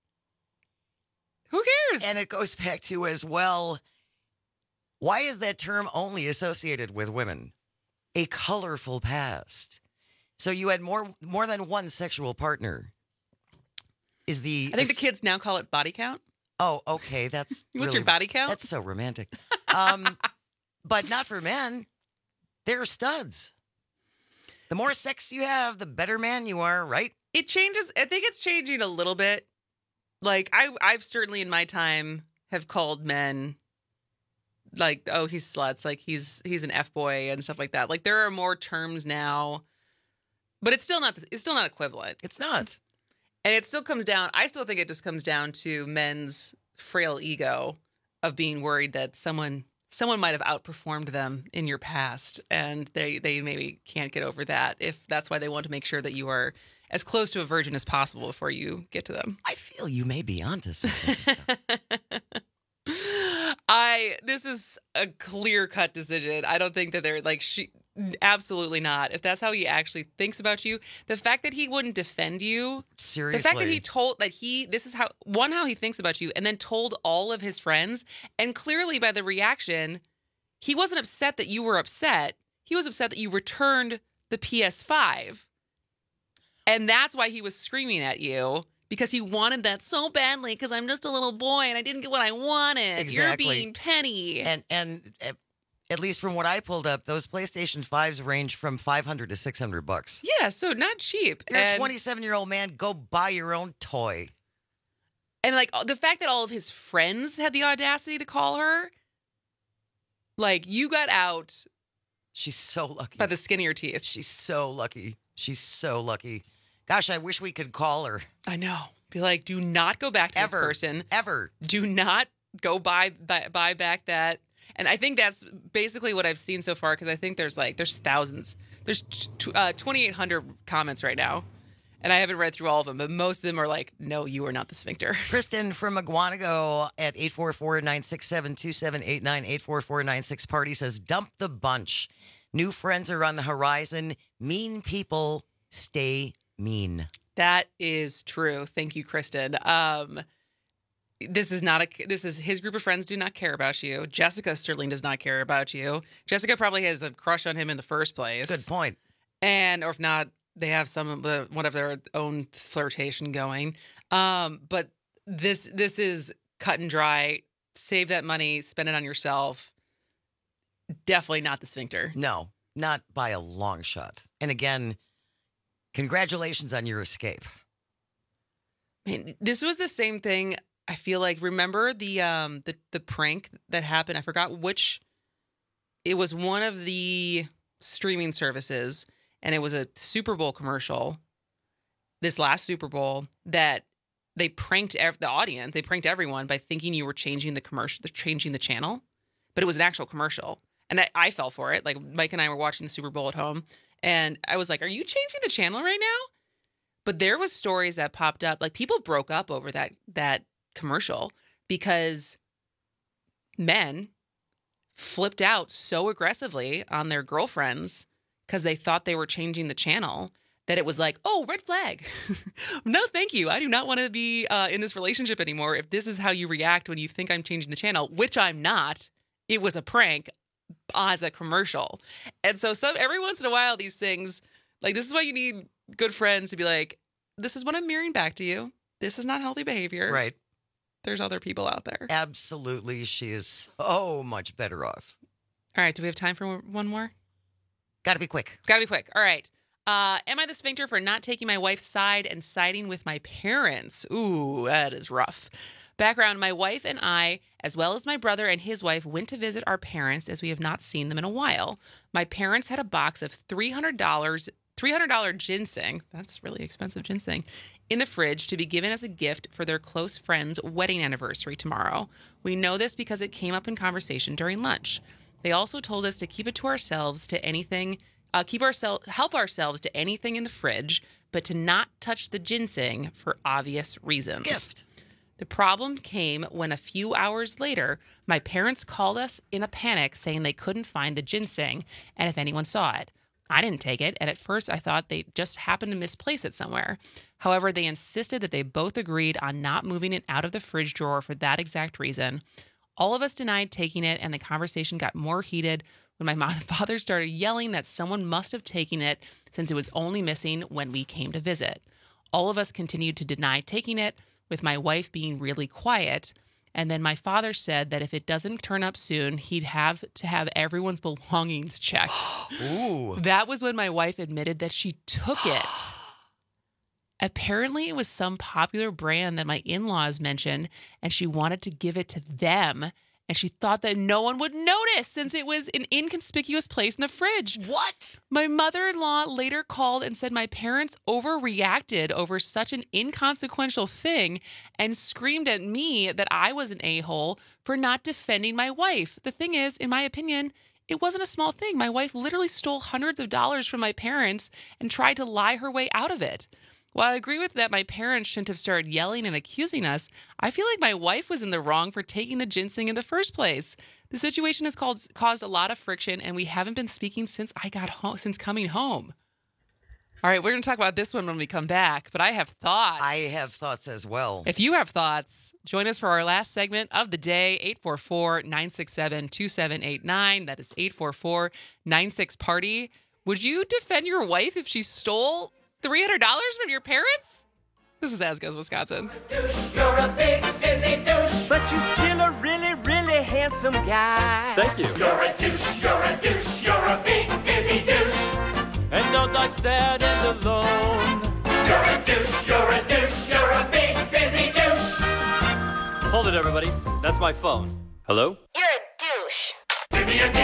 Who cares? And it goes back to as well, why is that term only associated with women? A colorful past. So you had more than one sexual partner. I think the kids now call it body count. Oh, okay. That's What's your body count? That's so romantic. But not for men. They're studs. The more sex you have, the better man you are, right? It changes. I think it's changing a little bit. Like I've certainly in my time have called men like, oh, he's sluts, like he's an F-boy and stuff like that. Like there are more terms now, but it's still not equivalent. It's not. And it still comes down, I still think it just comes down to men's frail ego of being worried that someone might have outperformed them in your past, and they maybe can't get over that if that's why they want to make sure that you are as close to a virgin as possible before you get to them. I feel you may be onto something. This is a clear-cut decision. I don't think that they're like absolutely not. If that's how he actually thinks about you, the fact that he wouldn't defend you, seriously, the fact that he told that this is how he thinks about you, and then told all of his friends, and clearly by the reaction, he wasn't upset that you were upset. He was upset that you returned the PS5, and that's why he was screaming at you. Because he wanted that so badly, because I'm just a little boy and I didn't get what I wanted. Exactly. You're being petty. And at least from what I pulled up, those PlayStation 5s range from $500 to $600. Yeah, so not cheap. You're a 27-year-old man. Go buy your own toy. And like the fact that all of his friends had the audacity to call her, like you got out. She's so lucky. By the skin of your teeth. She's so lucky. She's so lucky. Gosh, I wish we could call her. I know. Be like, do not go back to this person. Ever. Do not go buy back that. And I think that's basically what I've seen so far, because I think there's thousands. There's 2,800 comments right now. And I haven't read through all of them, but most of them are like, no, you are not the sphincter. Kristen from Aguanago at 844-967-2789, 844-96-PARTY says, dump the bunch. New friends are on the horizon. Mean people stay mean. That is true. Thank you, Kristen. This is his group of friends do not care about you. Jessica certainly does not care about you. Jessica probably has a crush on him in the first place. Good point. Or if not, they have one of their own flirtation going. But this is cut and dry. Save that money, spend it on yourself. Definitely not the sphincter. No, not by a long shot. And again, congratulations on your escape. Man, this was the same thing. I feel like, remember the prank that happened? I forgot which. It was one of the streaming services, and it was a Super Bowl commercial. This last Super Bowl that they pranked the audience. They pranked everyone by thinking you were changing the commercial, changing the channel, but it was an actual commercial. And I fell for it. Like, Mike and I were watching the Super Bowl at home, and I was like, "Are you changing the channel right now?" But there was stories that popped up. Like, people broke up over that commercial because men flipped out so aggressively on their girlfriends because they thought they were changing the channel that it was like, "Oh, red flag." No, thank you. I do not want to be in this relationship anymore if this is how you react when you think I'm changing the channel, which I'm not. It was a prank as a commercial. And so every once in a while, these things, like, this is why you need good friends to be like, "This is what I'm mirroring back to you. This is not healthy behavior." Right. There's other people out there. Absolutely. She is so much better off. All right. Do we have time for one more? Gotta be quick. Gotta be quick. All right. Am I the sphincter for not taking my wife's side and siding with my parents? Ooh, that is rough. Background, my wife and I, as well as my brother and his wife, went to visit our parents as we have not seen them in a while. My parents had a box of $300 ginseng, that's really expensive ginseng, in the fridge to be given as a gift for their close friend's wedding anniversary tomorrow. We know this because it came up in conversation during lunch. They also told us to keep it to ourselves to anything, help ourselves to anything in the fridge, but to not touch the ginseng for obvious reasons. Gift. The problem came when a few hours later, my parents called us in a panic saying they couldn't find the ginseng and if anyone saw it. I didn't take it, and at first I thought they just happened to misplace it somewhere. However, they insisted that they both agreed on not moving it out of the fridge drawer for that exact reason. All of us denied taking it, and the conversation got more heated when my father started yelling that someone must have taken it since it was only missing when we came to visit. All of us continued to deny taking it, with my wife being really quiet. And then my father said that if it doesn't turn up soon, he'd have to have everyone's belongings checked. Ooh. That was when my wife admitted that she took it. Apparently, it was some popular brand that my in-laws mentioned, and she wanted to give it to them. And she thought that no one would notice since it was an inconspicuous place in the fridge. What? My mother-in-law later called and said my parents overreacted over such an inconsequential thing and screamed at me that I was an a-hole for not defending my wife. The thing is, in my opinion, it wasn't a small thing. My wife literally stole hundreds of dollars from my parents and tried to lie her way out of it. While I agree with that, my parents shouldn't have started yelling and accusing us. I feel like my wife was in the wrong for taking the ginseng in the first place. The situation has caused a lot of friction, and we haven't been speaking since I got home, since coming home. All right, we're going to talk about this one when we come back, but I have thoughts. I have thoughts as well. If you have thoughts, join us for our last segment of the day, 844-967-2789. That is 844-96-PARTY. Would you defend your wife if she stole $300 from your parents? This is As Goes Wisconsin. You're a big busy douche, but you're still a really, really handsome guy. Thank you. You're a douche, you're a douche, you're a big busy douche. And don't die sad and alone. You're a douche, you're a douche, you're a big busy douche. Hold it, everybody. That's my phone. Hello? You're a douche. Give me a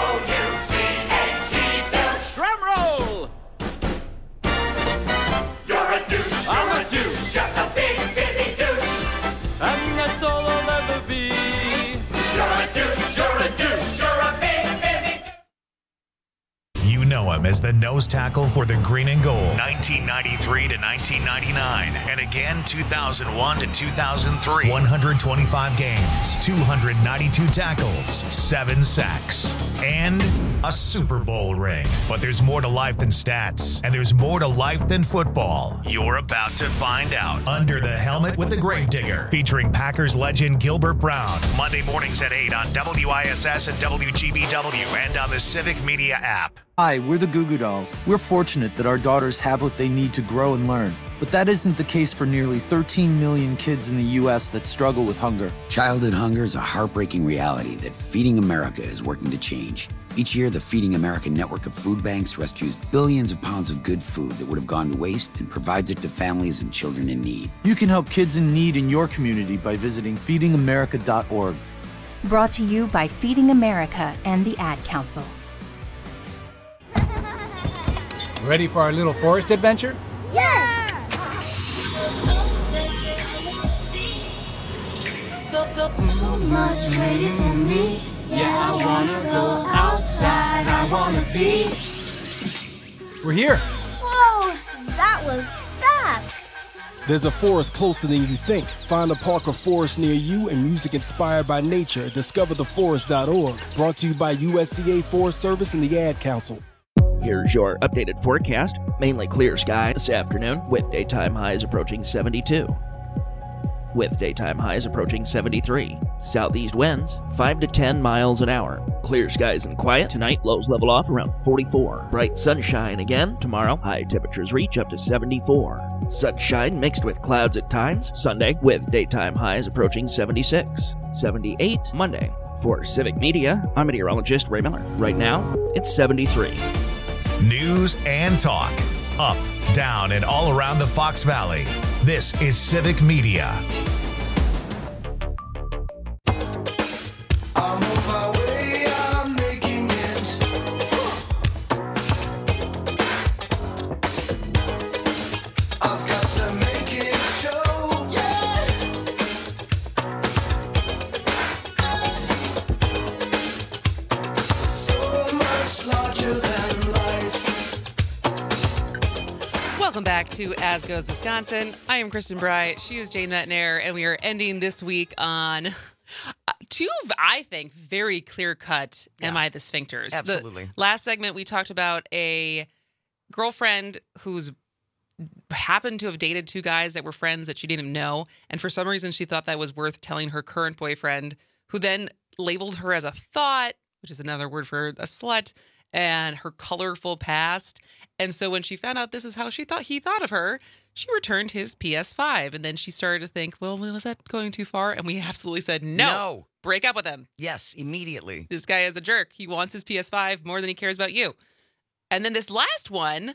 D-O-U-C-H-E douche. Drum roll! You're a douche, you're a douche, just a big busy douche. And that's all I'll ever be. You're a douche, you're a douche, you're a big busy douche. You know him as the nose tackle for the Green and Gold, 1993 to 1999, and again 2001 to 2003. 125 games, 292 tackles, 7 sacks, and a Super Bowl ring. But there's more to life than stats, and there's more to life than football. You're about to find out. Under the Helmet with the Gravedigger, featuring Packers legend Gilbert Brown. Monday mornings at 8 on WISS and WGBW and on the Civic Media app. Hi, we're the Goo Goo Dolls. We're fortunate that our daughters have what they need to grow and learn. But that isn't the case for nearly 13 million kids in the U.S. that struggle with hunger. Childhood hunger is a heartbreaking reality that Feeding America is working to change. Each year, the Feeding America network of food banks rescues billions of pounds of good food that would have gone to waste and provides it to families and children in need. You can help kids in need in your community by visiting feedingamerica.org. Brought to you by Feeding America and the Ad Council. Ready for our little forest adventure? Yes! So much waiting for me. Yeah, I wanna go outside. I wanna be. We're here. Whoa, that was fast. There's a forest closer than you think. Find a park or forest near you and music inspired by nature at discovertheforest.org. Brought to you by USDA Forest Service and the Ad Council. Here's your updated forecast. Mainly clear sky this afternoon, with daytime highs approaching 72. With daytime highs approaching 73. Southeast winds 5 to 10 miles an hour. Clear skies and quiet tonight. Lows level off around 44. Bright sunshine again tomorrow. High temperatures reach up to 74. Sunshine mixed with clouds at times. Sunday with daytime highs approaching 76. 78 Monday. For Civic Media, I'm meteorologist Ray Miller. Right now, it's 73. News and talk. Up, down, and all around the Fox Valley. This is Civic Media. I'm on my way, I'm making it. I've got to make it show, yeah. So much larger than life. Welcome back to As Goes Wisconsin. I am Kristen Bry. She is Jane Metnair, and we are ending this week on two, I think, very clear-cut Am I the Sphincters. Absolutely. The last segment, we talked about a girlfriend who's happened to have dated two guys that were friends that she didn't know, and for some reason she thought that was worth telling her current boyfriend, who then labeled her as a thought, which is another word for a slut, and her colorful past. And so when she found out this is how he thought of her, she returned his PS5. And then she started to think, well, was that going too far? And we absolutely said, no. Break up with him. Yes, immediately. This guy is a jerk. He wants his PS5 more than he cares about you. And then this last one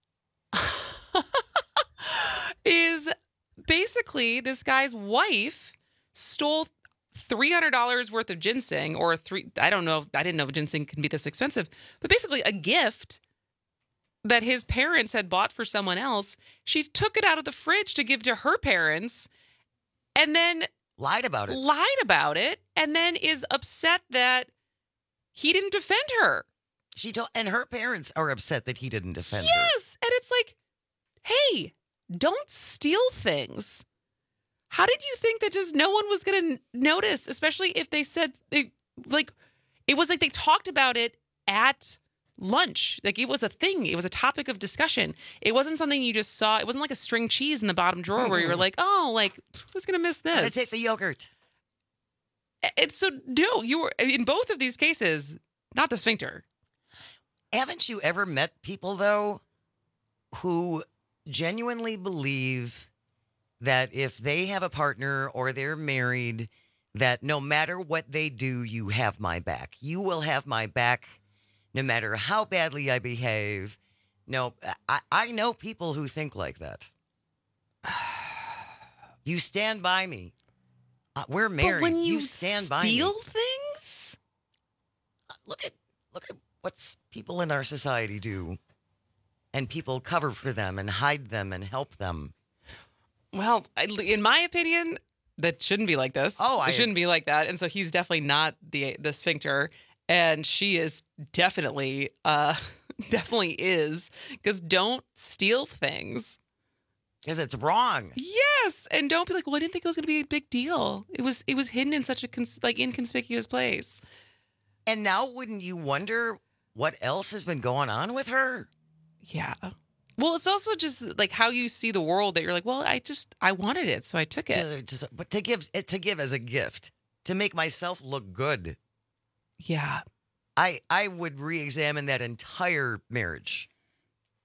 is basically this guy's wife stole $300 worth of ginseng, or I don't know. I didn't know ginseng can be this expensive, but basically a gift that his parents had bought for someone else. She took it out of the fridge to give to her parents and then lied about it and then is upset that he didn't defend her. And her parents are upset that he didn't defend her. Yes. And it's like, hey, don't steal things. How did you think that just no one was going to notice, especially if they said, it was like they talked about it at lunch. Like it was a thing. It was a topic of discussion. It wasn't something you just saw. It wasn't like a string cheese in the bottom drawer where you were like, oh, like, who's going to miss this? I'm going to take the yogurt. It's so, no, you were, in both of these cases, not the sphincter. Haven't you ever met people, though, who genuinely believe that if they have a partner or they're married, that no matter what they do, you have my back. You will have my back no matter how badly I behave. No, I know people who think like that. You stand by me. We're married. But when you stand by me. steal things? Look at what people in our society do. And people cover for them and hide them and help them. Well, in my opinion, that shouldn't be like this. It shouldn't be like that. And so he's definitely not the sphincter. And she is definitely is. Because don't steal things. Because it's wrong. Yes. And don't be like, well, I didn't think it was going to be a big deal. It was hidden in such a inconspicuous place. And now wouldn't you wonder what else has been going on with her? Yeah. Well, it's also just like how you see the world, that you're like, well, I wanted it, so I took it. But to give as a gift, to make myself look good. Yeah. I would re-examine that entire marriage.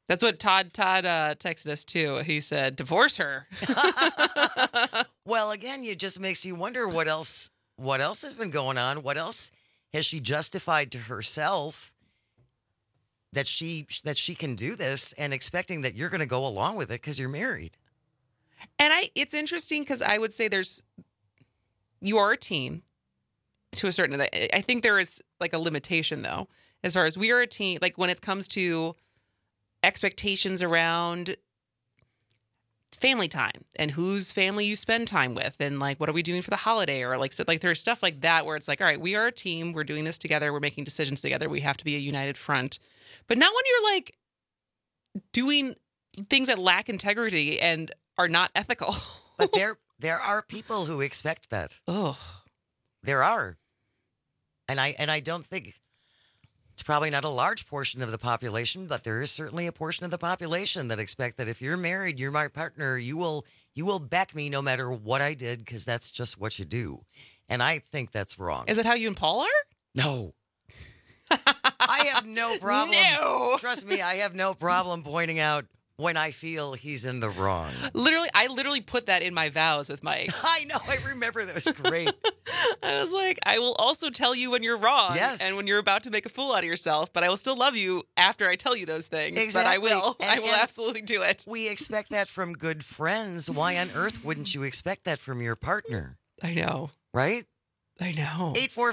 That's what Todd texted us too. He said, divorce her. Well, again, it just makes you wonder what else has been going on. What else has she justified to herself that she can do this, and expecting that you're going to go along with it because you're married? And it's interesting because I would say you are a team to a certain. I think there is like a limitation though, as far as we are a team. Like when it comes to expectations around family time and whose family you spend time with, and like what are we doing for the holiday, or like so like there's stuff like that where it's like, all right, we are a team, we're doing this together, we're making decisions together, we have to be a united front. But not when you're like doing things that lack integrity and are not ethical. But there are people who expect that. Oh, there are, and I don't think. It's probably not a large portion of the population, but there is certainly a portion of the population that expect that if you're married, you're my partner, you will back me no matter what I did, because that's just what you do. And I think that's wrong. Is it how you and Paul are? No. I have no problem. No. Trust me, I have no problem pointing out when I feel he's in the wrong. I literally put that in my vows with Mike. I know. I remember. That was great. I was like, I will also tell you when you're wrong. Yes. And when you're about to make a fool out of yourself, but I will still love you after I tell you those things. Exactly. But I will absolutely do it. We expect that from good friends. Why on earth wouldn't you expect that from your partner? I know. Right? I know.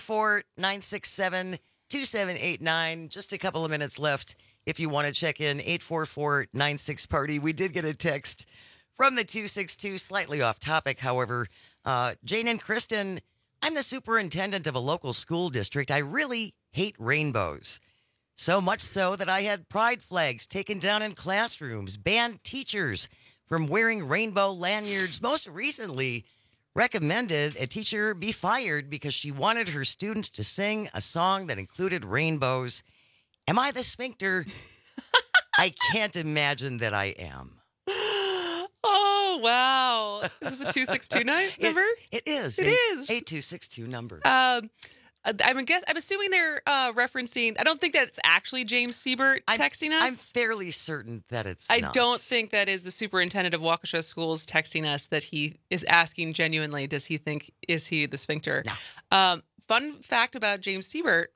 844-967-2789. Just a couple of minutes left. If you want to check in, 844-96-PARTY. We did get a text from the 262, slightly off topic, however. Jane and Kristen, I'm the superintendent of a local school district. I really hate rainbows. So much so that I had pride flags taken down in classrooms, banned teachers from wearing rainbow lanyards. Most recently, recommended a teacher be fired because she wanted her students to sing a song that included rainbows. Am I the sphincter? I can't imagine that I am. Oh, wow. Is this a 262 number? It is. It is. 8262 number. I'm assuming they're referencing, I don't think that it's actually James Siebert texting us. I'm fairly certain that it's I not. don't think that is the superintendent of Waukesha Schools texting us that he is asking genuinely, is he the sphincter? No. Fun fact about James Siebert,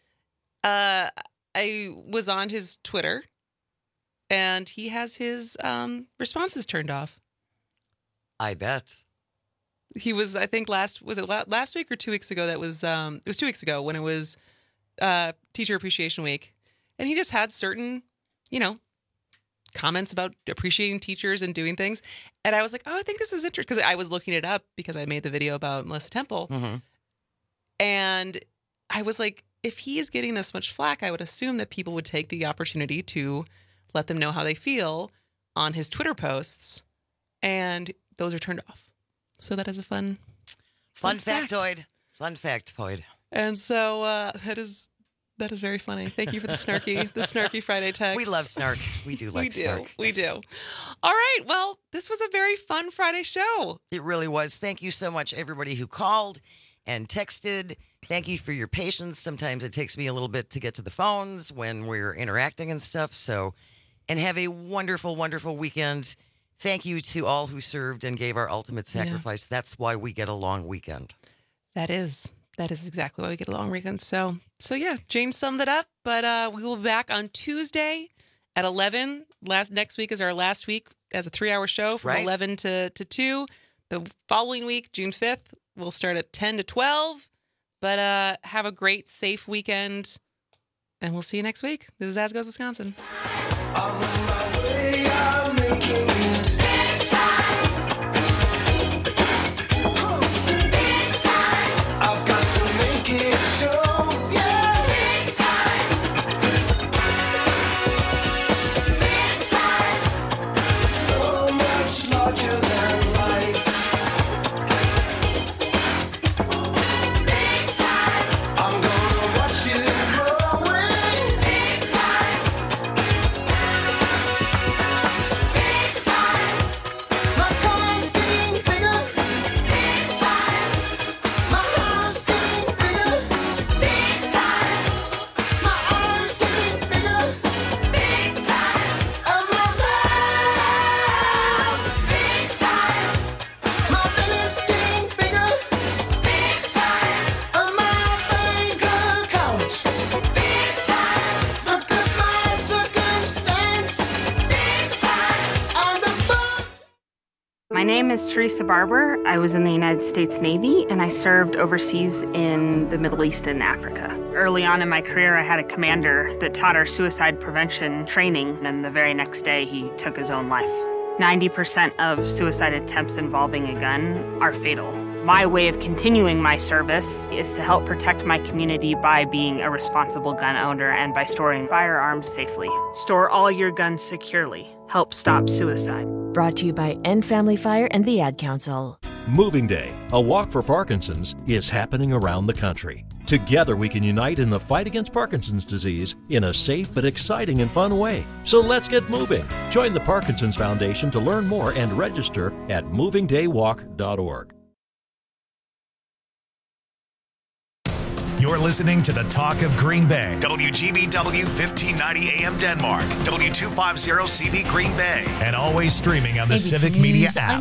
I was on his Twitter, and he has his responses turned off. I bet. He was, I think, last week or 2 weeks ago? It was 2 weeks ago when it was Teacher Appreciation Week, and he just had certain, comments about appreciating teachers and doing things, and I was like, oh, I think this is interesting, because I was looking it up because I made the video about Melissa Temple, and I was like, if he is getting this much flack, I would assume that people would take the opportunity to let them know how they feel on his Twitter posts, and those are turned off. So that is a fun factoid. Fun factoid. And so that is very funny. Thank you for the snarky Friday text. We love snark. We do like snark. We do. All right. Well, this was a very fun Friday show. It really was. Thank you so much, everybody who called and texted. Thank you for your patience. Sometimes it takes me a little bit to get to the phones when we're interacting and stuff. So, and have a wonderful, wonderful weekend. Thank you to all who served and gave our ultimate sacrifice. Yeah. That's why we get a long weekend. That is exactly why we get a long weekend. So yeah, Jane summed it up. But we will be back on Tuesday at 11. Next week is our last week as a 3-hour show from 11 to 2. The following week, June 5th, we'll start at 10 to 12. But have a great, safe weekend, and we'll see you next week. This is As Goes Wisconsin. I'm on my way, I'm making it. Big time. Big time. I've got to make it show, yeah. Big time. Big time. So much larger than life. I'm gonna watch it growing. Big time. name is Teresa Barber. I was in the United States Navy, and I served overseas in the Middle East and Africa. Early on in my career, I had a commander that taught our suicide prevention training, and the very next day, he took his own life. 90% of suicide attempts involving a gun are fatal. My way of continuing my service is to help protect my community by being a responsible gun owner and by storing firearms safely. Store all your guns securely. Help stop suicide. Brought to you by End Family Fire and the Ad Council. Moving Day, a walk for Parkinson's, is happening around the country. Together we can unite in the fight against Parkinson's disease in a safe but exciting and fun way. So let's get moving. Join the Parkinson's Foundation to learn more and register at movingdaywalk.org. You're listening to the Talk of Green Bay. WGBW 1590 AM Denmark. W250 CV Green Bay. And always streaming on the ABC Civic Media News, app.